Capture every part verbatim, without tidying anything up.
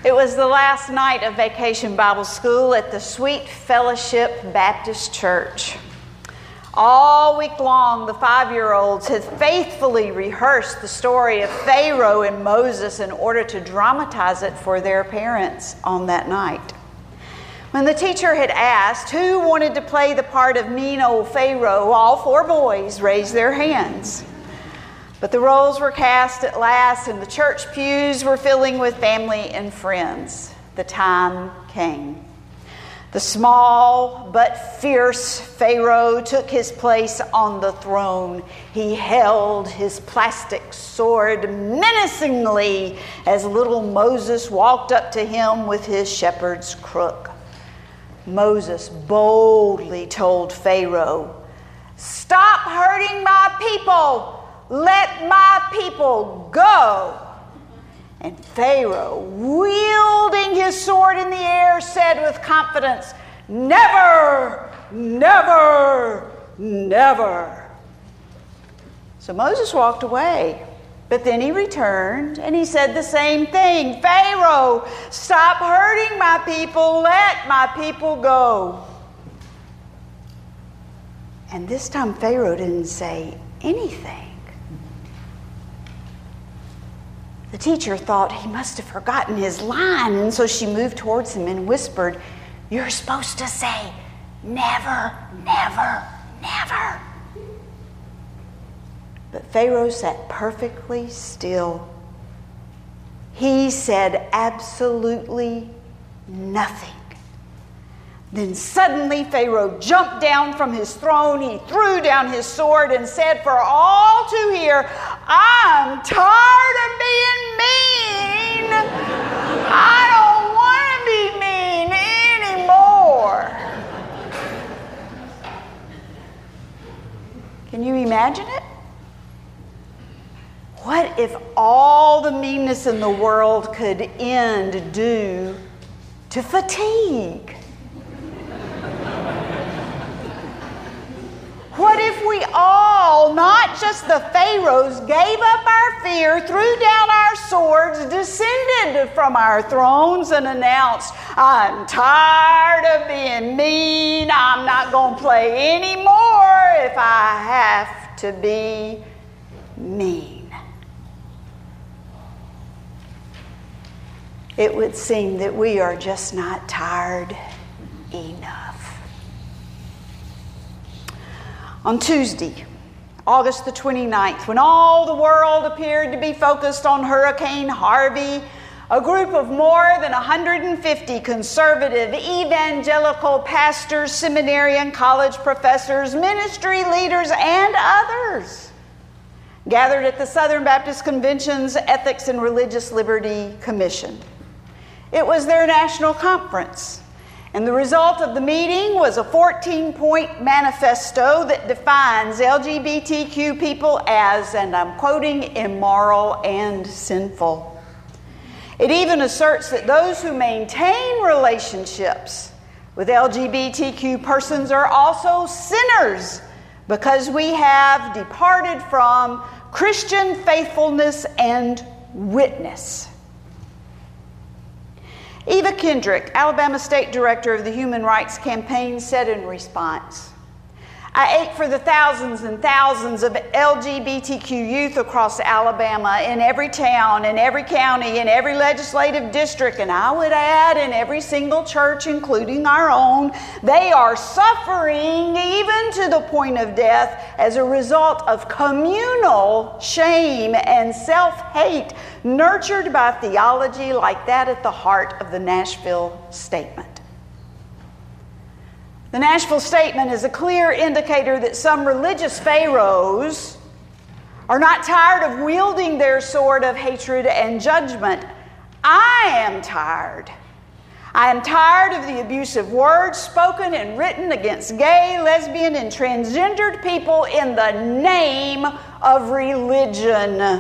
It was the last night of Vacation Bible School at the Sweet Fellowship Baptist Church. All week long, the five-year-olds had faithfully rehearsed the story of Pharaoh and Moses in order to dramatize it for their parents on that night. When the teacher had asked who wanted to play the part of mean old Pharaoh, all four boys raised their hands. But the roles were cast at last, and the church pews were filling with family and friends. The time came. The small but fierce Pharaoh took his place on the throne. He held his plastic sword menacingly as little Moses walked up to him with his shepherd's crook. Moses boldly told Pharaoh, "Stop hurting my people! Let my people go!" And Pharaoh, wielding his sword in the air, said with confidence, "Never, never, never." So Moses walked away. But then he returned and he said the same thing. "Pharaoh, stop hurting my people. Let my people go." And this time Pharaoh didn't say anything. The teacher thought he must have forgotten his line, and so she moved towards him and whispered, "You're supposed to say, never, never, never." But Pharaoh sat perfectly still. He said absolutely nothing. Then suddenly Pharaoh jumped down from his throne. He threw down his sword and said for all to hear, "I'm tired of being mean. I don't want to be mean anymore." Can you imagine it? What if all the meanness in the world could end due to fatigue? What if we all, not just the pharaohs, gave up our fear, threw down our swords, descended from our thrones, and announced, "I'm tired of being mean. I'm not going to play anymore if I have to be mean." It would seem that we are just not tired enough. On Tuesday, August the twenty-ninth, when all the world appeared to be focused on Hurricane Harvey, a group of more than one hundred fifty conservative evangelical pastors, seminary and college professors, ministry leaders, and others gathered at the Southern Baptist Convention's Ethics and Religious Liberty Commission. It was their national conference, and the result of the meeting was a fourteen-point manifesto that defines L G B T Q people as, and I'm quoting, immoral and sinful. It even asserts that those who maintain relationships with L G B T Q persons are also sinners because we have departed from Christian faithfulness and witness. Eva Kendrick, Alabama State Director of the Human Rights Campaign, said in response, "I ache for the thousands and thousands of L G B T Q youth across Alabama, in every town, in every county, in every legislative district, and I would add in every single church, including our own. They are suffering even to the point of death as a result of communal shame and self-hate nurtured by theology like that at the heart of the Nashville Statement." The Nashville Statement is a clear indicator that some religious pharaohs are not tired of wielding their sword of hatred and judgment. I am tired. I am tired of the abusive words spoken and written against gay, lesbian, and transgendered people in the name of religion.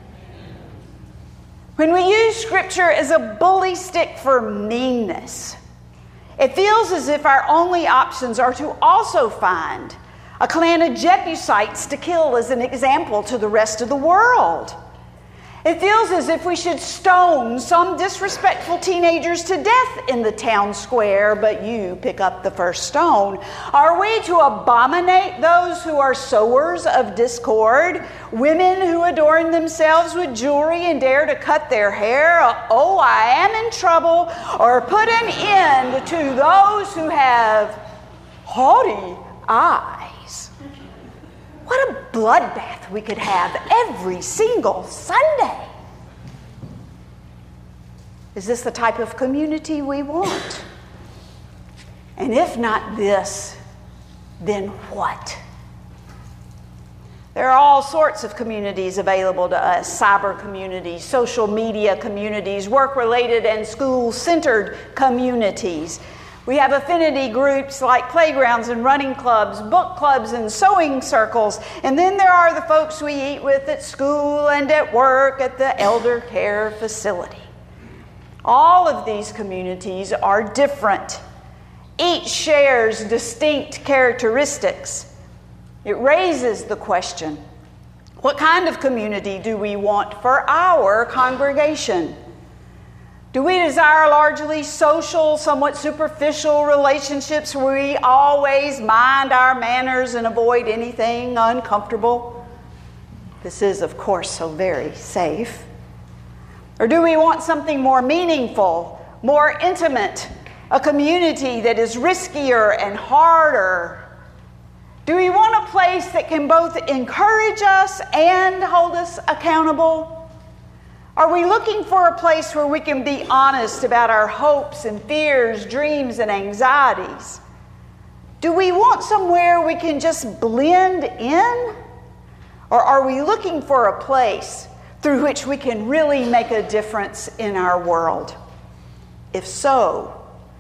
When we use Scripture as a bully stick for meanness, it feels as if our only options are to also find a clan of Jebusites to kill as an example to the rest of the world. It feels as if we should stone some disrespectful teenagers to death in the town square, but you pick up the first stone. Are we to abominate those who are sowers of discord? Women who adorn themselves with jewelry and dare to cut their hair? Oh, I am in trouble. Or put an end to those who have haughty eyes. What a bloodbath we could have every single Sunday. Is this the type of community we want? And if not this, then what? There are all sorts of communities available to us: cyber communities, social media communities, work-related and school-centered communities. We have affinity groups like playgrounds and running clubs, book clubs and sewing circles. And then there are the folks we eat with at school and at work at the elder care facility. All of these communities are different. Each shares distinct characteristics. It raises the question, what kind of community do we want for our congregation? Do we desire largely social, somewhat superficial relationships where we always mind our manners and avoid anything uncomfortable? This is, of course, so very safe. Or do we want something more meaningful, more intimate, a community that is riskier and harder? Do we want a place that can both encourage us and hold us accountable? Are we looking for a place where we can be honest about our hopes and fears, dreams and anxieties? Do we want somewhere we can just blend in? Or are we looking for a place through which we can really make a difference in our world? If so,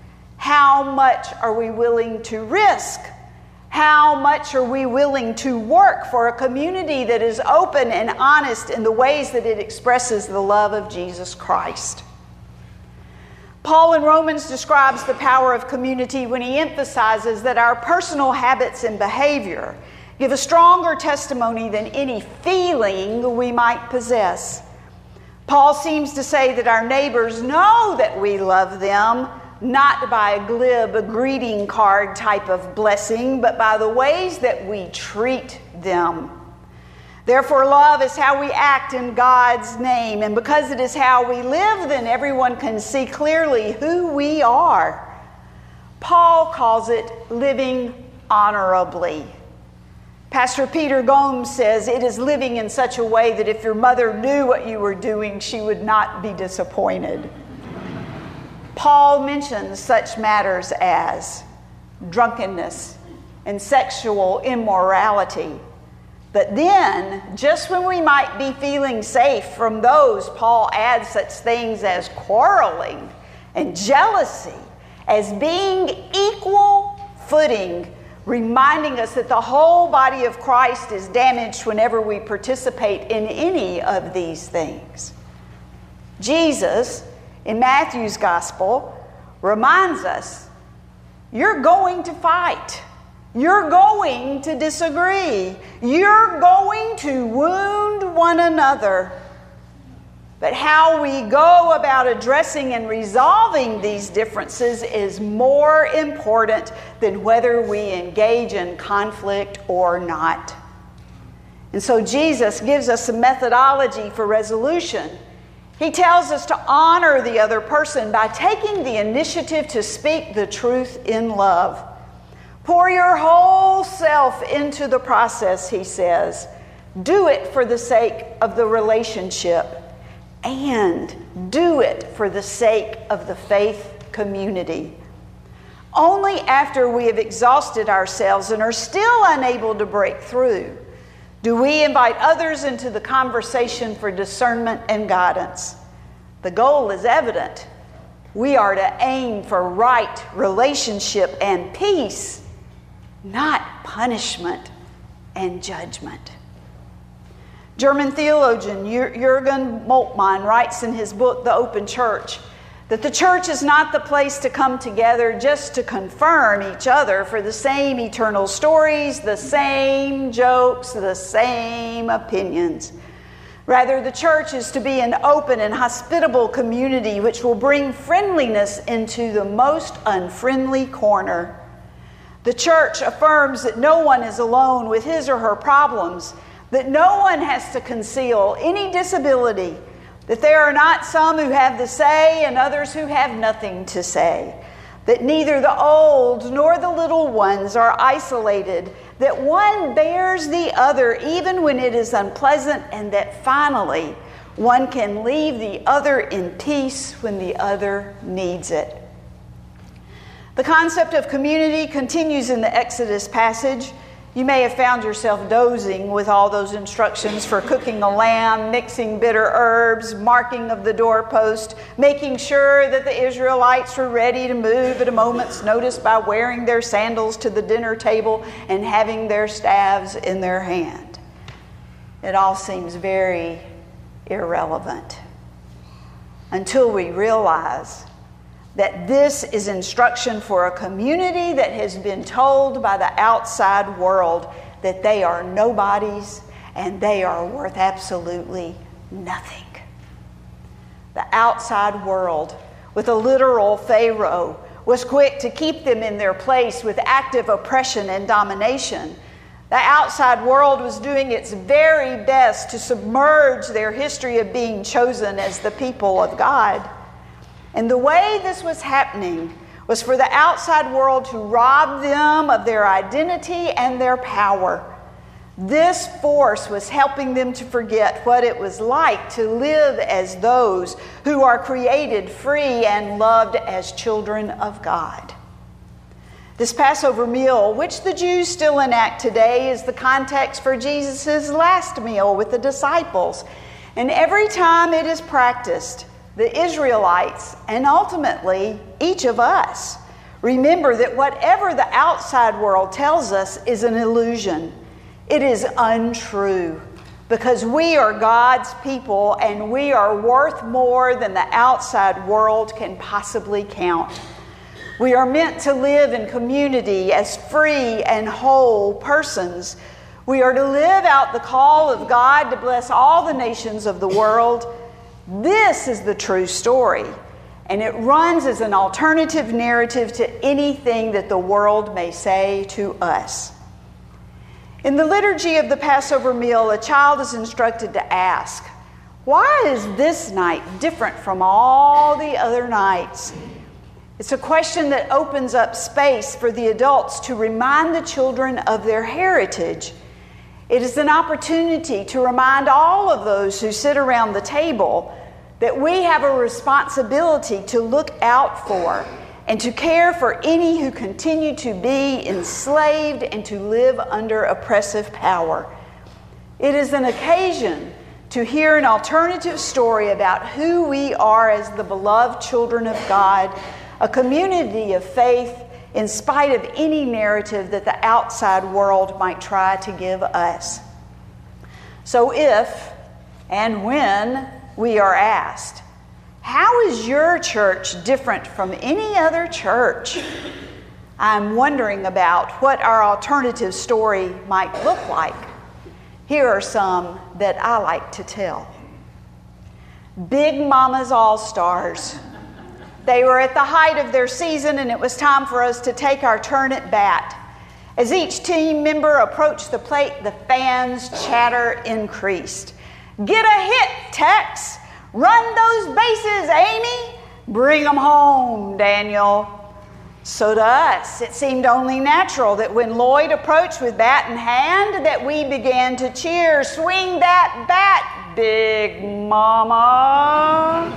how much are we willing to risk? How much are we willing to work for a community that is open and honest in the ways that it expresses the love of Jesus Christ? Paul in Romans describes the power of community when he emphasizes that our personal habits and behavior give a stronger testimony than any feeling we might possess. Paul seems to say that our neighbors know that we love them, not by a glib greeting card type of blessing, but by the ways that we treat them. Therefore, love is how we act in God's name, and because it is how we live, then everyone can see clearly who we are. Paul calls it living honorably. Pastor Peter Gomes says it is living in such a way that if your mother knew what you were doing, she would not be disappointed. Paul mentions such matters as drunkenness and sexual immorality. But then, just when we might be feeling safe from those, Paul adds such things as quarreling and jealousy as being equal footing, reminding us that the whole body of Christ is damaged whenever we participate in any of these things. Jesus, in Matthew's gospel, reminds us, you're going to fight. You're going to disagree. You're going to wound one another. But how we go about addressing and resolving these differences is more important than whether we engage in conflict or not. And so Jesus gives us a methodology for resolution. He tells us to honor the other person by taking the initiative to speak the truth in love. Pour your whole self into the process, he says. Do it for the sake of the relationship, and do it for the sake of the faith community. Only after we have exhausted ourselves and are still unable to break through do we invite others into the conversation for discernment and guidance. The goal is evident. We are to aim for right relationship and peace, not punishment and judgment. German theologian Jürgen Moltmann writes in his book, The Open Church, that the church is not the place to come together just to confirm each other for the same eternal stories, the same jokes, the same opinions. Rather, the church is to be an open and hospitable community which will bring friendliness into the most unfriendly corner. The church affirms that no one is alone with his or her problems, that no one has to conceal any disability, that there are not some who have the say and others who have nothing to say, that neither the old nor the little ones are isolated, that one bears the other even when it is unpleasant, and that finally one can leave the other in peace when the other needs it. The concept of community continues in the Exodus passage. You may have found yourself dozing with all those instructions for cooking a lamb, mixing bitter herbs, marking of the doorpost, making sure that the Israelites were ready to move at a moment's notice by wearing their sandals to the dinner table and having their staves in their hand. It all seems very irrelevant until we realize that this is instruction for a community that has been told by the outside world that they are nobodies and they are worth absolutely nothing. The outside world, with a literal Pharaoh, was quick to keep them in their place with active oppression and domination. The outside world was doing its very best to submerge their history of being chosen as the people of God. And the way this was happening was for the outside world to rob them of their identity and their power. This force was helping them to forget what it was like to live as those who are created free and loved as children of God. This Passover meal, which the Jews still enact today, is the context for Jesus' last meal with the disciples. And every time it is practiced, the Israelites, and ultimately each of us, remember that whatever the outside world tells us is an illusion. It is untrue, because we are God's people and we are worth more than the outside world can possibly count. We are meant to live in community as free and whole persons. We are to live out the call of God to bless all the nations of the world. This is the true story, and it runs as an alternative narrative to anything that the world may say to us. In the liturgy of the Passover meal, a child is instructed to ask, why is this night different from all the other nights? It's a question that opens up space for the adults to remind the children of their heritage. It is an opportunity to remind all of those who sit around the table that we have a responsibility to look out for and to care for any who continue to be enslaved and to live under oppressive power. It is an occasion to hear an alternative story about who we are as the beloved children of God, a community of faith in spite of any narrative that the outside world might try to give us. So if and when we are asked, how is your church different from any other church? I'm wondering about what our alternative story might look like. Here are some that I like to tell. Big Mama's All-Stars. They were at the height of their season, and it was time for us to take our turn at bat. As each team member approached the plate, the fans' chatter increased. Get a hit, Tex! Run those bases, Amy! Bring them home, Daniel. So to us, it seemed only natural that when Lloyd approached with bat in hand, that we began to cheer, swing that bat, Big Mama!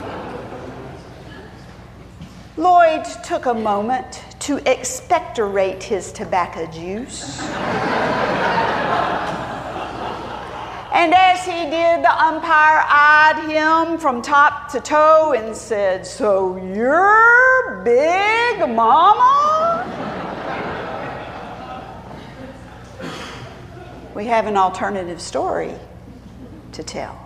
Lloyd took a moment to expectorate his tobacco juice. And as he did, the umpire eyed him from top to toe and said, "So you're Big Mama?" We have an alternative story to tell.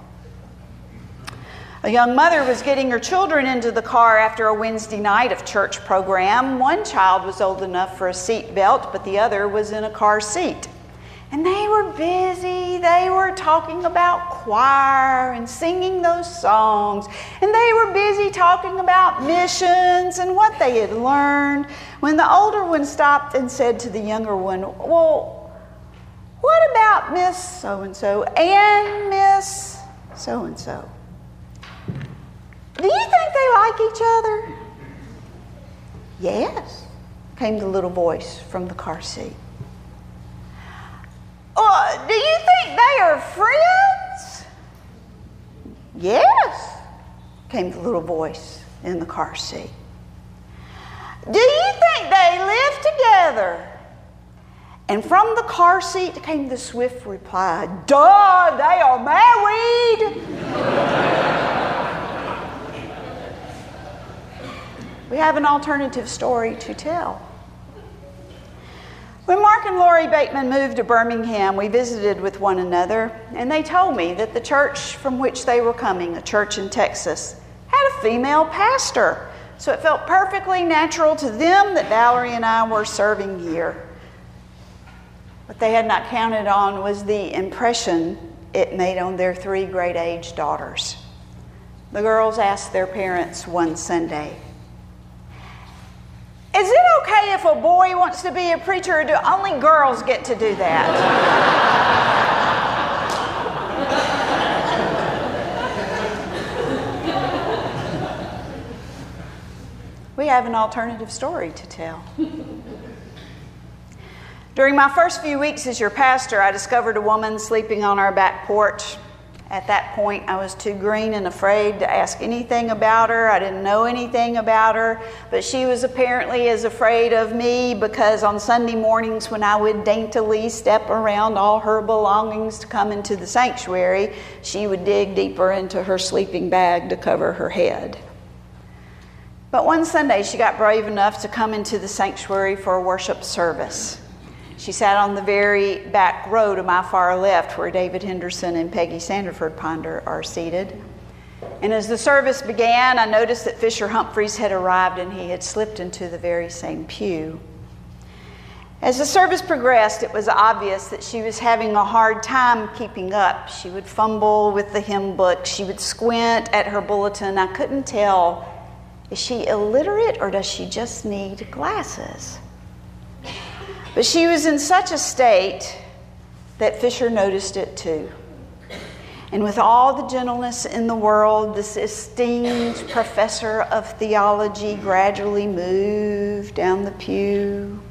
A young mother was getting her children into the car after a Wednesday night of church program. One child was old enough for a seat belt, but the other was in a car seat. And they were busy. They were talking about choir and singing those songs. And they were busy talking about missions and what they had learned, when the older one stopped and said to the younger one, well, what about Miss So-and-so and Miss So-and-so? Do you think they like each other? Yes, came the little voice from the car seat. Uh, do you think they are friends? Yes, came the little voice in the car seat. Do you think they live together? And from the car seat came the swift reply, duh, they are married. We have an alternative story to tell. When Mark and Lori Bateman moved to Birmingham, we visited with one another, and they told me that the church from which they were coming, a church in Texas, had a female pastor. So it felt perfectly natural to them that Valerie and I were serving here. What they had not counted on was the impression it made on their three great-age daughters. The girls asked their parents one Sunday, is it okay if a boy wants to be a preacher, or do only girls get to do that? We have an alternative story to tell. During my first few weeks as your pastor, I discovered a woman sleeping on our back porch. At that point, I was too green and afraid to ask anything about her. I didn't know anything about her, but she was apparently as afraid of me, because on Sunday mornings when I would daintily step around all her belongings to come into the sanctuary, she would dig deeper into her sleeping bag to cover her head. But one Sunday, she got brave enough to come into the sanctuary for a worship service. She sat on the very back row to my far left, where David Henderson and Peggy Sanderford Ponder are seated. And as the service began, I noticed that Fisher Humphreys had arrived, and he had slipped into the very same pew. As the service progressed, it was obvious that she was having a hard time keeping up. She would fumble with the hymn book. She would squint at her bulletin. I couldn't tell, is she illiterate or does she just need glasses? But she was in such a state that Fisher noticed it too. And with all the gentleness in the world, this esteemed professor of theology gradually moved down the pew.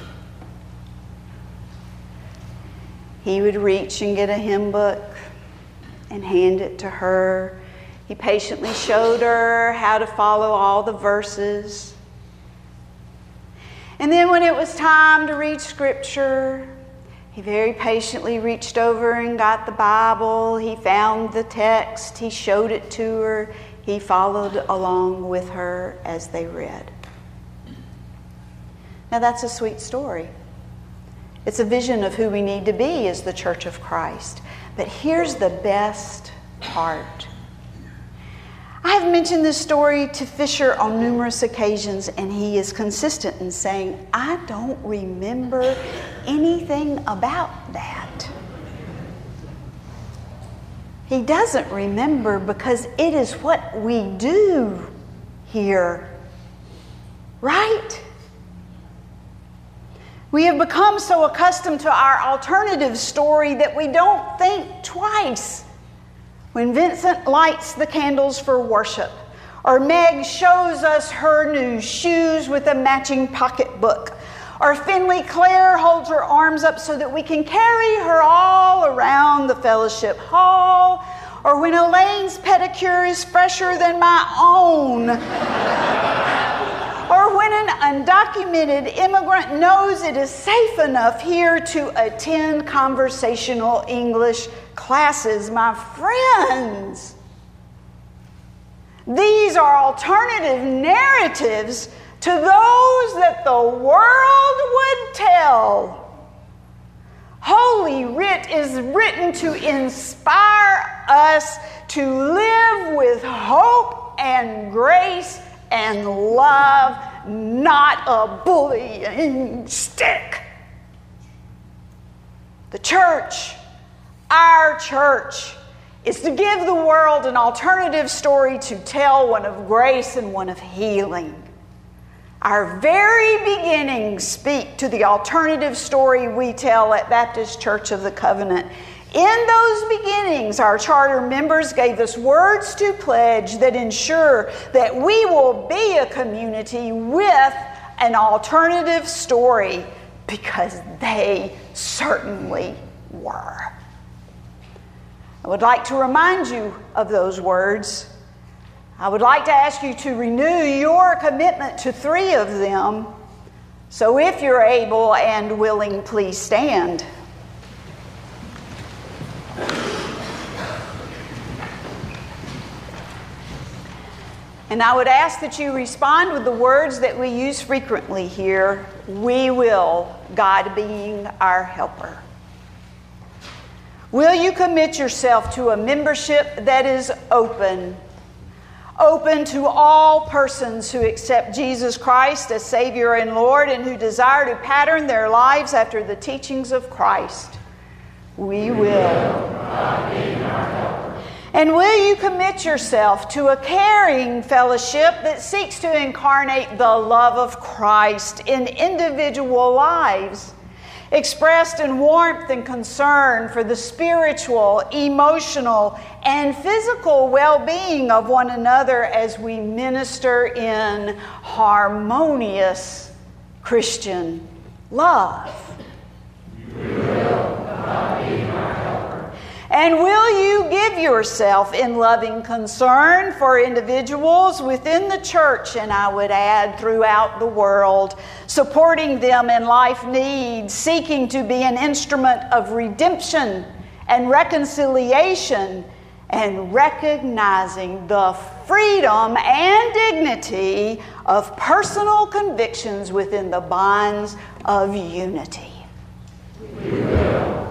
He would reach and get a hymn book and hand it to her. He patiently showed her how to follow all the verses. And then when it was time to read scripture, he very patiently reached over and got the Bible. He found the text. He showed it to her. He followed along with her as they read. Now that's a sweet story. It's a vision of who we need to be as the Church of Christ. But here's the best part. I have mentioned this story to Fisher on numerous occasions, and he is consistent in saying, I don't remember anything about that. He doesn't remember because it is what we do here, right? We have become so accustomed to our alternative story that we don't think twice. When Vincent lights the candles for worship, or Meg shows us her new shoes with a matching pocketbook, or Finley Claire holds her arms up so that we can carry her all around the fellowship hall, or when Elaine's pedicure is fresher than my own, or when an undocumented immigrant knows it is safe enough here to attend conversational English classes. My friends, these are alternative narratives to those that the world would tell. Holy Writ is written to inspire us to live with hope and grace and love, not a bullying stick. The church, our church, is to give the world an alternative story to tell, one of grace and one of healing. Our very beginnings speak to the alternative story we tell at Baptist Church of the Covenant. In those beginnings, our charter members gave us words to pledge that ensure that we will be a community with an alternative story, because they certainly were. I would like to remind you of those words. I would like to ask you to renew your commitment to three of them. So if you're able and willing, please stand. And I would ask that you respond with the words that we use frequently here: we will, God being our helper. Will you commit yourself to a membership that is open? Open to all persons who accept Jesus Christ as Savior and Lord and who desire to pattern their lives after the teachings of Christ. We will. And will you commit yourself to a caring fellowship that seeks to incarnate the love of Christ in individual lives, expressed in warmth and concern for the spiritual, emotional, and physical well-being of one another as we minister in harmonious Christian love? And will you give yourself in loving concern for individuals within the church, and I would add throughout the world, supporting them in life needs, seeking to be an instrument of redemption and reconciliation, and recognizing the freedom and dignity of personal convictions within the bonds of unity? We will.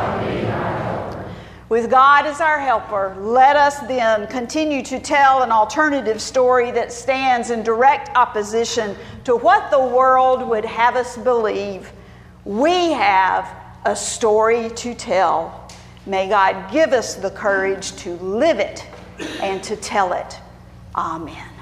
With God as our helper, let us then continue to tell an alternative story that stands in direct opposition to what the world would have us believe. We have a story to tell. May God give us the courage to live it and to tell it. Amen.